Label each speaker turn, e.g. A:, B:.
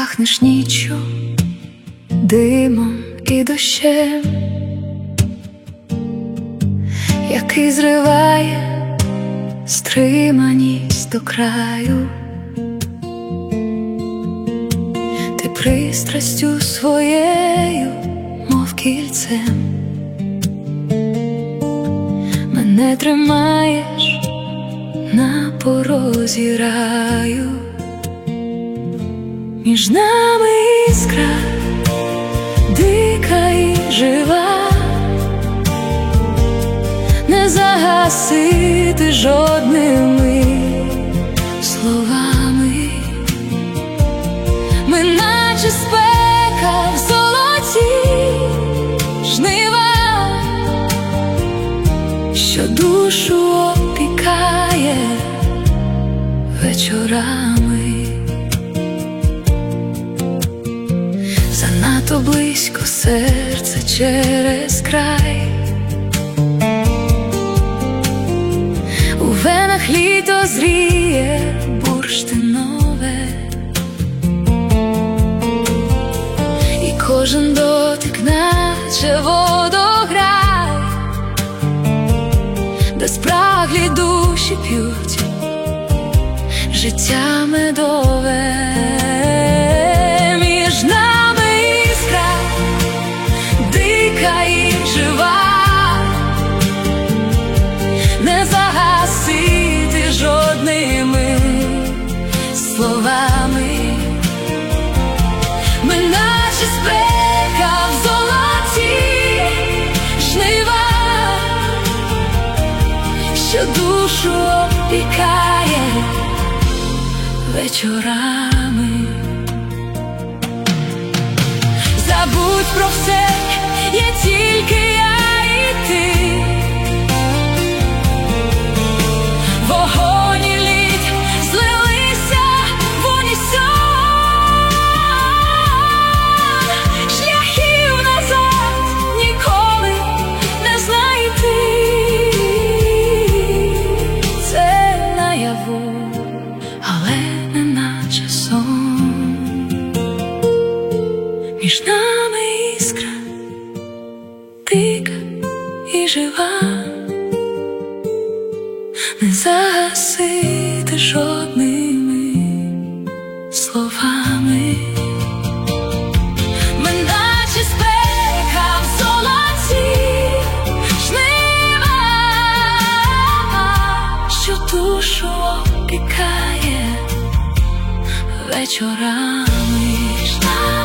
A: Пахнеш ніччю, димом і дощем, який зриває стриманість до краю. Ти пристрастю своєю, мов кільцем, мене тримаєш на порозі раю. Між нами іскра, дика і жива, не загасити жодними словами. Ми наче спека в золоті жнива, що душу опікає вечорами. Занадто близько серце через край, у венах літо зріє бурштинове, і кожен дотик наче водограй, де спраглі душі п'ють життя медове. Між нами іскра, дика і жива, не загасити жодними словами. Ми наче спека в золоті жнива, що душу опікає вечорами. Забудь про все, є тільки я і ти. Вогонь і лід злилися в унісон, шляхів назад ніколи не знайти. Це наяву, але не наче сон. Між нами іскра, дика і жива, не загасити жодними словами. Ми наче спека в золоті жнива, що душу опікає вечорами.